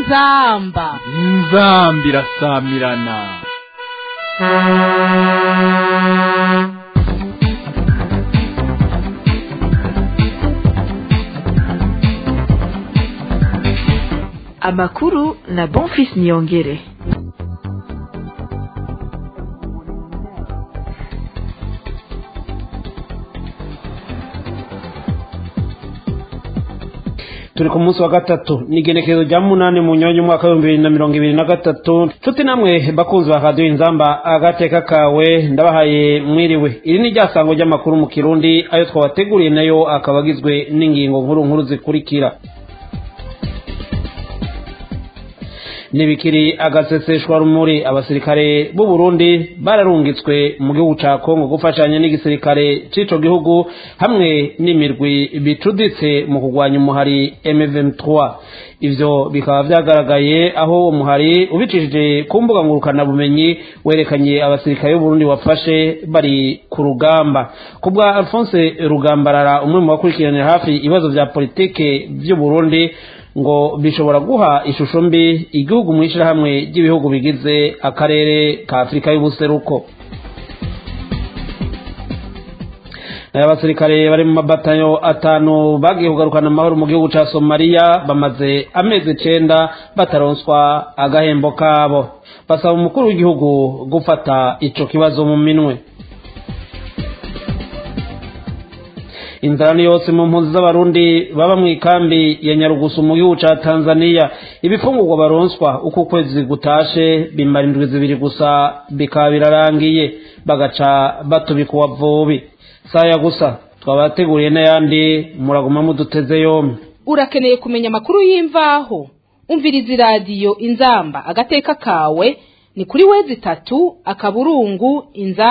inzamba irasamirana. Amakuru na Bonfils Niyongere. Turi ku munsi wa gatatu nigenekezo rya 8 mu nyonyo mwaka wa 2023. Tuti namwe bakunzi ba Radio Inzamba agateka kawe ndabahaye mwiriwe. Iri ni ryasango ry'amakuru mu Kirundi ayo twabateguriye nayo akabagizwe n'ingingo nkuru zikurikira. Nibikiri agaseseshwa rumuri abasirikare b'u Burundi bararungitswe mu gihugu ca Kongo gufashanya n'igisirikare c'ico gihugu hamwe n'imirwi bicuditse mu kugwanya umuhari M23. Ivyo bikaba vyagaragaye aho umuhari ubicishije ku mbuga ngurukana bumenyi werekanye abasirikare b'u Burundi wafashe bari ku rugamba. Kubwa Alphonse Rugambarara umwe mu bakurikiranira hafi ibibazo vya politike vy'u Burundi ngo bishobora guha ishusho mbi igihugu mwishira hamwe ry'ibihugu bigize akarere ka Afrika y'ubuseruko. Abasirikare bari mu mabatayo 5 bagiye kugarukana amahoro mu gihugu ca Somalia bamaze amezi 9 bataronswa agahembo kabo. Basaba umukuru w'igihugu gufata ico kibazo mu minwe. Inzara yose mu mpunzi z'abarundi baba mu ikambi ya Nyarugusu mu gihugu ca Tanzania ibifungurwa baronswa uko kwezi gutashe bimara 2 gusa bikaba birarangiye bagaca batubikuwa vubi. Saya gusa twabateguriye n'ayandi muraguma muduteze yomwe. Urakeneye kumenya amakuru y'imvaho umviriza radio Inzamba agateka kawe ni kuri wezi 3 akaburungu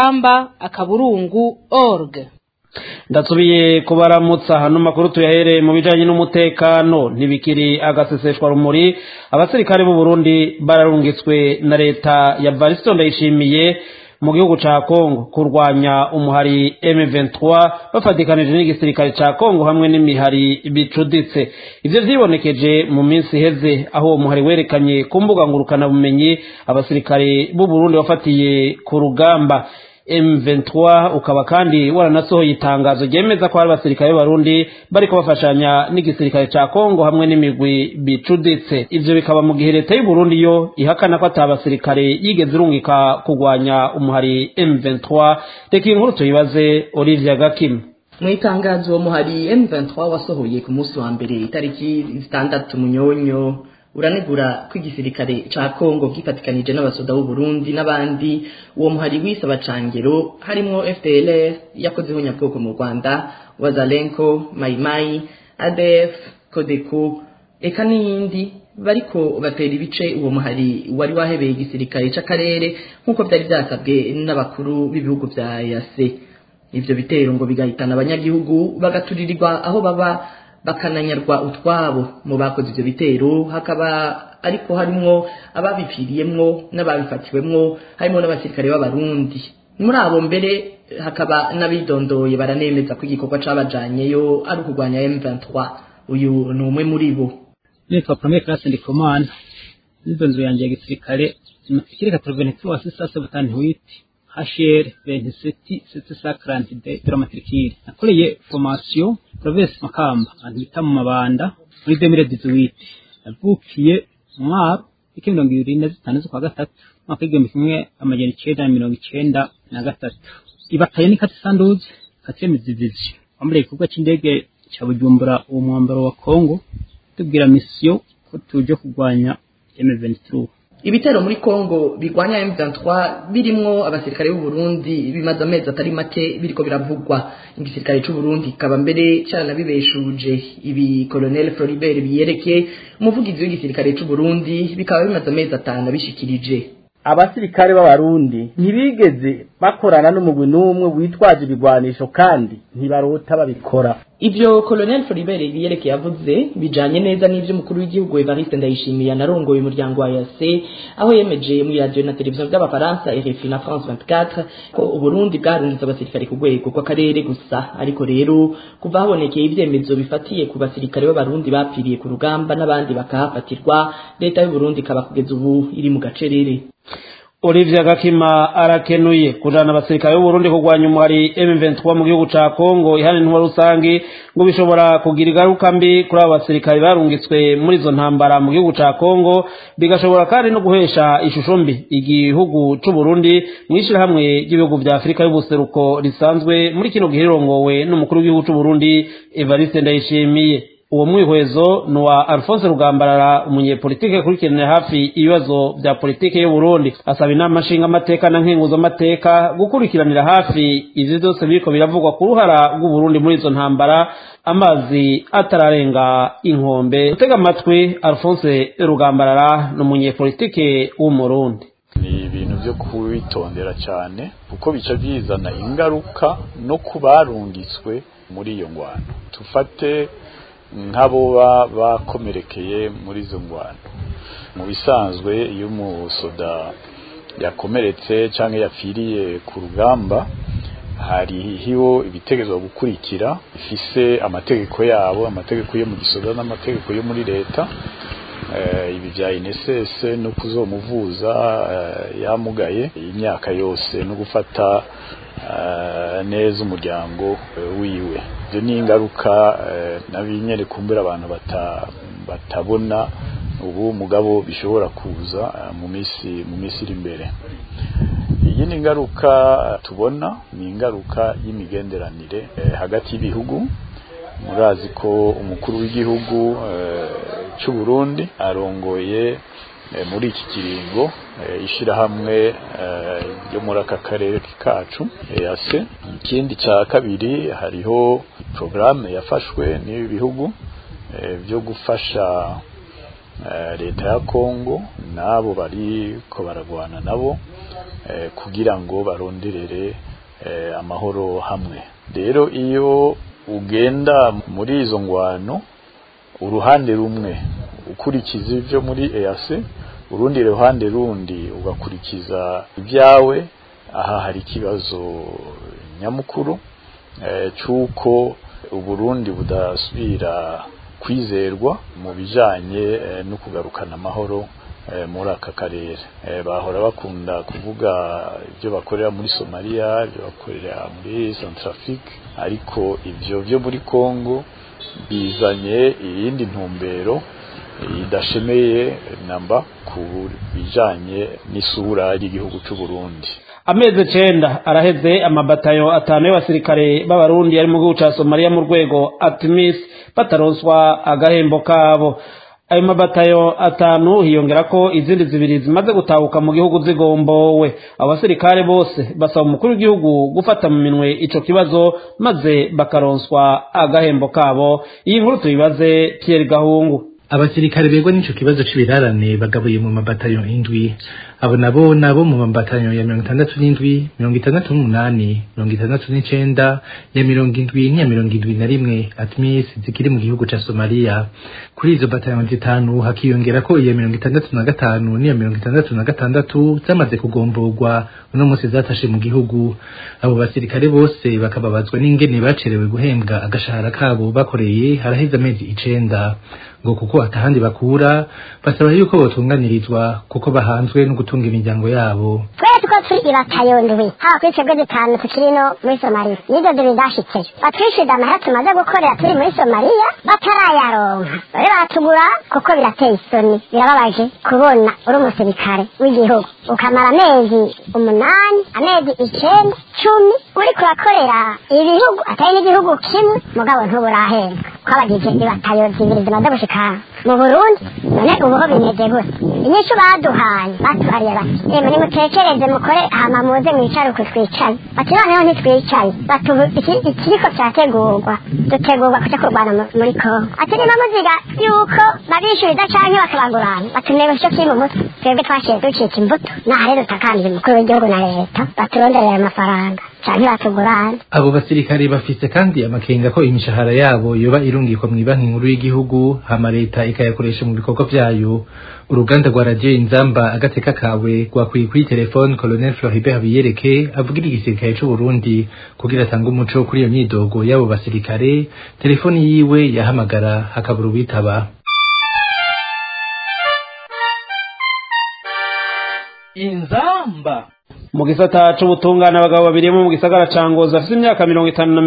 inzamba.org. Ndasubiye kubaramutsa hano makuru tuyahere mu bijanye n'umutekano. Ntibikiri agaseseshwa rumuri abasirikare b'u Burundi bararungitswe na leta ya Variston Ndayishimiye mu gihugu ca Kongo kurwanya umuhari M23 bafatikanije n'igisirikare ca Kongo hamwe n'imihari bicuditse. Ivyo vyibonekeje mu minsi heze aho umuhari werekanye ku mbuga ngurukana bumenyi abasirikare b'u Burundi bafatiye ku rugamba. M23 ukaba kandi waranasohoye itangazo ryemeza ko ari abasirikare b'Abarundi bariko bafashanya n'igisirikare ca Kongo hamwe n'imigwi bicuditse. Ivyo bikaba mu gihe leta y'u Burundi yo ihakana ko atabasirikare yigeze irungika kugwanya umuhari M23. Reka inkuru tuyibaze Olivia Gakim. Mu itangazo umuhari M23 wasohoye ku munsi wa mbere itariki 6 munyonyo uranegura ko igisirikare ca Kongo gifatikanije n'abasoda b'u Burundi n'abandi uwo muhari wisaba cangero harimo FDLR yakozeho nyabwoko mu Rwanda, Wazalenko, Maimai, ADF, Codeco eka n'iyindi bariko batera ibice uwo muhari wari wahebeye igisirikare c'akarere nk'uko byari byasabwe n'abakuru b'ibihugu vya EAC. Ivyo bitero ngo bigahitana abanyagihugu bagaturirirwa aho baba bakananyarwa utwabo. Mu bakoze ivyo bitero hakaba ariko harimo ababipfiriyemwo n'ababifatiwemwo harimo n'abasirikare b'Abarundi. Muri abo mbere hakaba n'abidondoye baranemeza ko igikorwa cabajanyeyo ari ukugwanya M23. Uyu ni umwe muri bo. Nitwa Premier Classe Ndikumana n'indonzo yanje ya gisirikare imafikire 83 HR 27742 dramaturgie. Nakoreye formation province Makamba andita mu Mabanda muri 2018. Navukiye mwaka 2025 kwa gatatu mwaka 1993. Ibataye ni kati Sandoz katemizi division. Amure ikibuga c'indege ca Bujumbura uwo mwambaro wa Kongo tubwira mission ko tuje kugwanya M23. Ibitero muri Kongo bigwanya M23 birimwo abasirikare b'u Burundi bimaze amezi atari make biriko biravugwa. Igisirikare c'u Burundi kaba mbere caranabibeshuje. Ibi Colonel Floribert Biyereke umuvugizi w'igisirikare c'u Burundi bikaba bimaze amezi 5 bishikirije. abasirikare b'abarundi ntibigeze bakorana n'umugwi n'umwe witwaje ibigwanisho kandi ntibarota babikora. Ivyo Colonel Floribert Biyereke yavuze bijanye neza n'ivyo mukuru w'igihugu Evariste Ndayishimiye anarongoye umuryango wa EAC aho yemeje mu radio na televiziyo by'abafaransa RFI na France 24 ko Uburundi bwarunze abasirikare ku rwego rw'akarere gusa, ariko rero kuva habonekeye ivyemezo bifatiye ku basirikare b'abarundi bapfiriye ku rugamba n'abandi bakahafatirwa, leta y'u Burundi kaba kugeza ubu iri mu gacerere. Olivier Gakima arakenuye kujana abasirikare b'u Burundi kugwanya umuhari M23 mu gihugu ca Kongo ihane ntwa rusangi ngo bishobora kugira igaruka mbi kuri abo basirikare barungitswe muri izo ntambara mu gihugu ca Kongo, bigashobora kandi no guhesha ishusho mbi igihugu c'u Burundi mwishira hamwe ry'ibihugu vya Afrika y'ubuseruko risanzwe muri kino gihirongowe n'umukuru w'igihugu c'u Burundi Evariste Ndayishimiye. Uwo mwihwezo nuwa Alphonse Rugambarara umunyepolitike kurikiranira hafi ibibazo vya politike y'u Burundi, asaba inama nshinga amateka na nkenguzo amateka gukurikiranira hafi ivyo byose biriko biravugwa ku ruhara rw'u Burundi muri izo ntambara amazi atararenga inkombe. Utega amatwi Alphonse Rugambarara n'umunyepolitike w'umurundi. Ni ibintu byo kubitondera cyane kuko bica bizana ingaruka no kubarungitswe muri iyo ngwano. Tufate nk'abo bakomerekeye muri izo ngwano. Mu bisanzwe iyo umusoda yakomeretse cyangwa yapfiriye ku rugamba hariho ibitekerezo gukurikira ifise amategeko yabo, amategeko yo mu gisoda n'amategeko yo muri leta, ibi bya INSS no kuzomuvuza yamugaye imyaka yose no gufata neza umuryango wiwe. Ibyo ni ingaruka nabinyere kumbura abantu batabona ubu mugabo bishobora kuza mu minsi iri imbere. Iyi ni ingaruka tubona, ni ingaruka y'imigenderanire hagati y'ibihugu. Murazi ko umukuru w'igihugu cy'u Burundi arongoye muri iki kiringo ishirahamwe yo muri aka karere kacu EAC. Ikindi cya kabiri hariho programme yafashwe n'ibi bihugu byo gufasha leta ya Kongo nabo bari ko baragwana nabo kugira ngo baronderere amahoro hamwe. Rero iyo ugenda muri izo ngwano uruhande rumwe ukurikiza ivyo muri EAC, urundi ruhande rundi ugakurikiza ibyawe, aha hari ikibazo nyamukuru cyuko Uburundi budasubira kwizerwa mu bijanye no kugarukana amahoro muri aka karere. Bahora bakunda kuvuga ibyo bakorera muri Somalia, ibyo bakorera muri Centrafrique, ariko ibyo byo muri Kongo bizanye iyindi ntumbero idashemeye namba ku bijanye n'isura y'igihugu cy'u Burundi. Amezi 9 araheze amabatayo 5 y'abasirikare b'abarundi ari mu gihugu ca Somalia mu rwego ATMIS bataronswa agahembo kabo. Ayo mabatayo 5 hiyongera ko izindi zibiri zimaze gutahuka mu gihugu zigombowe. Abasirikare bose basaba umukuru w'igihugu gufata mu minwe ico kibazo maze bakaronswa agahembo kabo. Iyi nkuru tuyibaze Pierre Gahungu. Abasirikare begwa n'ico kibazo c'ibirarane bagabuye mu mabatayo 7. Abo nabo mu mabatayo ya 67, 68, 69, ya 70 n'iya 71 ATMIS zikiri mu gihugu ca Somalia. Kuri izo batayo 5 hakiyongera ko iya 65 n'iya 66 zamaze kugomborwa uno munsi zatashe mu gihugu. Abo basirikare bose bakababazwa n'ingene bacerewe guhembwa agashahara kabo bakoreye haraheze amezi 9 ngo kuko atahandi bakura, basaba yuko botunganirizwa kuko bahanzwe no gutunga imiryango yabo. Twese tuko turi ibatayo ndwi kuri twebwe dutanu tukirino muri Somalia nizo dubidashitse batwishida amahera tumaze gukorera turi muri Somalia batarayaronka rero batugura kuko birateye isoni, birababaje kubona uri umusirikare w'igihugu ukamara amezi 8, amezi 9, 10 uri kurakorera ibihugu atari n'igihugu kimwe mugabo ntuburahembwa. Kwabagize ibatayo zibiri zimaze gushika mu Burundi, none ubuho bimeze gute? inyishu baduhaye batuhariye bati yemwe nimutekereze mukore hama muze mwicare uko twicaye bati noneho ntitwicaye batubu ikiriko cyategurwa dutegurwa kuja kurwana muri Kongo ati niba muziga yuko babishuriza canke bakabagurana batunebe cyo kiri mu mutwe twebwe twashiye ducika imbuto naho rero tutakambira umukuru w'igihugu na leta baturonderera amafaranga canke batugurana. Abo basirikare bafise kandi amakenga ko imishahara yabo yoba irungikwa mu banki nkuru y'igihugu hama leta ikayakoresha mu bikorwa vyayo. Uruganda rwa radio Inzamba agateka kawe rwakwiye kuri telefone Colonel Floribert Biyereke avugira igisirikare c'u Burundi kugira atanga umuco kuri iyo myidogo y'abo basirikare. Telefoni yiwe yahamagara hakabura ubitaba. Inzamba mu gisata c'ubutungane abagabo babiri mu gisagara ca Ngozi afite imyaka 50 na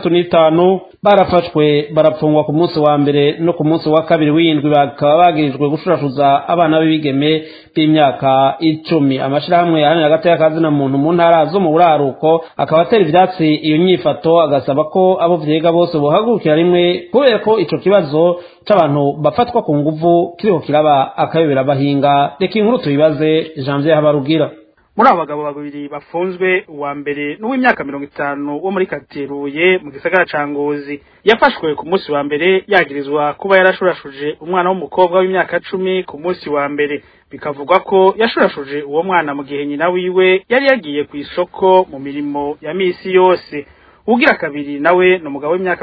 65 barafashwe barapfungwa ku munsi wa mbere no ku munsi wa kabiri w'indwi bakaba bagirijwe gushurashuza abana b'ibigeme b'imyaka 10. Amashirahamwe yahanira hagati y'akazi na muntu mu ntara zo mu buraruko akaba atera ivyatsi iyo nyifato agasaba ko abo vyega bose bohagurukira rimwe kubera ko ico kibazo c'abantu bafatwa ku nguvu kiriko kiraba akayobera bahinga. Reka inkuru tuyibaze Janvier Habarugira. Muri abo bagabo babiri bafunzwe uwa mbere n'uw'imyaka 50 wo muri Kateruye mu gisagara ca Ngozi yafashwe ku munsi wa mbere yagirizwa kuba yarashurashuje umwana w'umukobwa w'imyaka 10 ku munsi wa mbere bikavugwa ko yashurashuje uwo mwana mu gihe nyina wiwe yari yagiye ku isoko mu mirimo ya misi yose. Ugira kabiri nawe no mugabo w'imyaka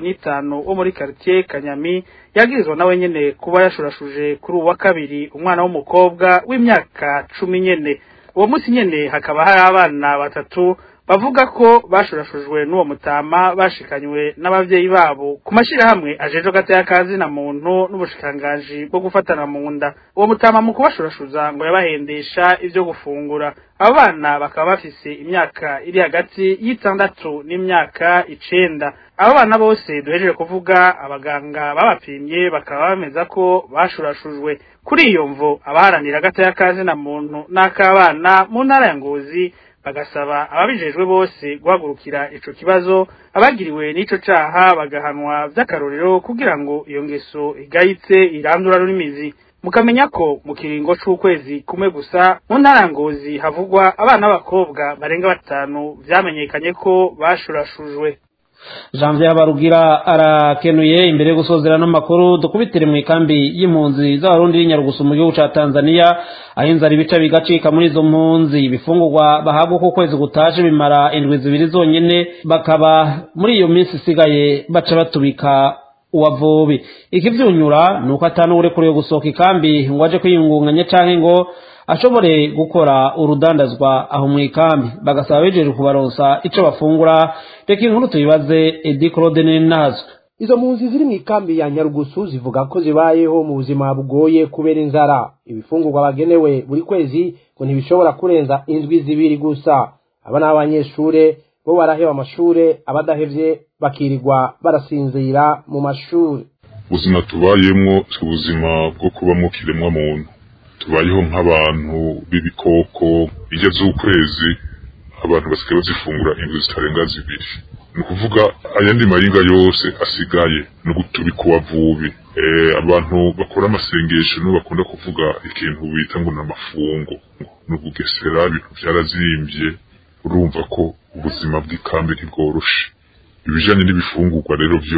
65 wo muri quartier Kanyami yagirizwa nawe nyene kuba yashurashuje kuri uwa kabiri umwana w'umukobwa w'imyaka 10 nyene. Uwo munsi nyene hakaba hari abana batatu bavuga ko bashurashujwe n'uwo mutama bashikanywe n'abavyeyi babo ku mashirahamwe ajeje gata y'akazi na muntu n'ubushikangaji bwo gufatana mu nda. Uwo mutama mu kubashurashuza ngo yabahendesha ivyo gufungura. Abo bana bakaba bafise imyaka iri hagati y'itandatu n'imyaka 9. Abo bana bose duhejeje kuvuga abaganga babapimye bakaba bameza ko bashurashujwe. Kuri iyo mvo abaharanira gata y'akazi na muntu n'akabana mu ntara ya Ngozi bagasaba ababijejwe bose guhagurukira ico kibazo abagiriwe n'ico caha bagahanwa vy'akarorero kugira ngo iyo ngeso igayitse irandura n'imizi. Mukamenya ko mu kiringo c'ukwezi kumwe gusa mu ntara ya Ngozi havugwa abana b'abakobwa barenga 5 vyamenyekanye ko bashurashujwe. Janvier Habarugira arakenuye. Imbere yo gusozera no makuru dukubitire mu ikambi y'impunzi z'abarundi y'Inyarugusu mu gihugu ca Tanzania ahinza ari bica bigacika muri izo mpunzi bifungurwa bahabwa ko kwezi gutaje bimara indwi zibiri zonyene bakaba muri iyo minsi isigaye baca batubika uwavobe. Ikivyunyura nuko atanu ure kuri yo gusoka ikambi ngo aje kwiyungunganya canke ngo ashobore gukora urudandazwa aho mu ikambi bagasaba bejeje kubaronsa ico bafungura. Reka inkuru tuyibaze Edi Claude Nazo. Izo mpunzi ziri mu ikambi ya Nyarugusu zivuga ko zibayeho mu buzima bugoye kubera inzara. Ibifungurwa bagenewe buri kwezi ngo ntibishobora kurenza indwi zibiri gusa. Abana b'abanyeshure bo baraheba amashure abadahevye bakirirwa barasinzira mu mashure. Ubuzima tubayemwo ubuzima bwo kuba mu kiremwa muntu. Tubayeho nk'abantu b'ibikoko bijya z'ukwezi abantu basigaye bazifungura indwi zitarenga zibiri. Ni kuvuga ayandi maringa yose asigaye no gutubika uwavubi. Abantu bakora amasengesho no bakunda kuvuga ikintu bita ngo n'amafungo no kugesera ibintu byarazimbye. Urumva ko ubuzima bw'ikambi ntibworoshe. Ibijanye n'ibifungurwa rero byo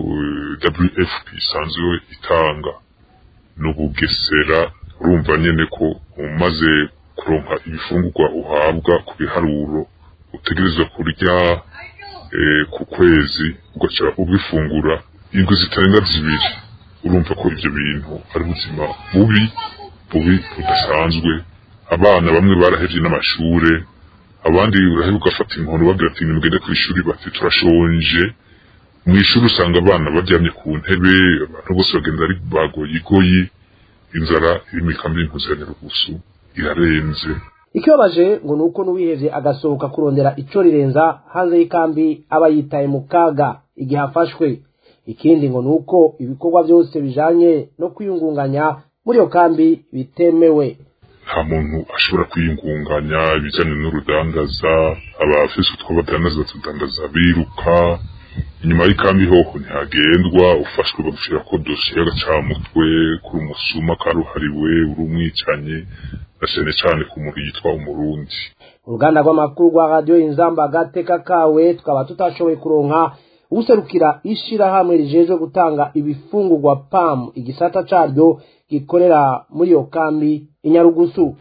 WFP isanzwe itanga no kugesera. Urumva nyene ko umaze kuronka ibifungurwa uhabwa ku biharuro utegerezwa kurya ku kwezi ugaca ubifungura indwi zitarenga zibiri. Urumva ko ivyo bintu ari ubuzima bubi budasanzwe. Abana bamwe barahevye n'amashure abandi uraheba ugafata inkono bagira ati nimugende kw'ishuri bati turashonje. Mw'ishuri usanga abana baryamye ku ntebe abantu bose bagenda ari bagoyigoyi. Inzara imikambi y'Inyarugusu irarenze. Ikibabaje ngo nuko nuwihevye agasohoka kurondera ico rirenza hanze y'ikambi aba yitaye mu kaga igihe afashwe. Ikindi ngo nuko ibikorwa byose bijanye no kwiyungunganya muri iyo kambi bitemewe. Nta muntu ashobora kwiyungunganya ibijanye n'urudandaza. Abafise utwo badandaza batudandaza biruka. inyuma y'ikambi hoho ntihagendwa ufashwe bagushira ko dosiye y'agacamutwe kuri umusuma karuhariwe uri umwicanye na cane ku muntu yitwa umurundi. uruganda rw'amakuru rwa radio Inzamba agateka kawe tukaba tutashoboye kuronka userukira ishirahamwe rijejwe gutanga ibifungurwa PAM igisata caryo gikorera muri iyo kambi inyarugusu.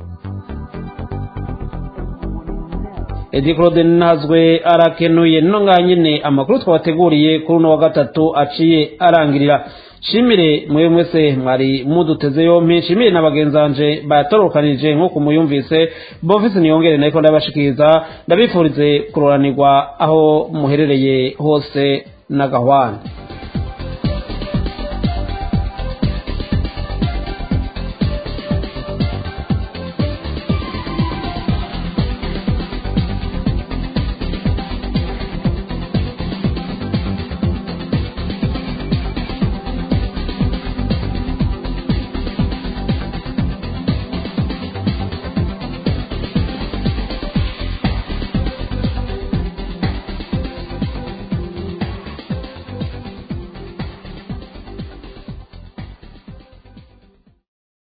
Edi Claude Nazwe arakenuye nonga nyine amakuru twabateguriye kuri uno wa gatatu aciye arangirira. Shimire mwe mwese mwari muduteze yompi, shimire n'abagenzanje batorokanije nko kumuyumvise Bonfils Niyongere nako ndabashikiriza, ndabifurize kuroranirwa aho muherereye hose na gahwana.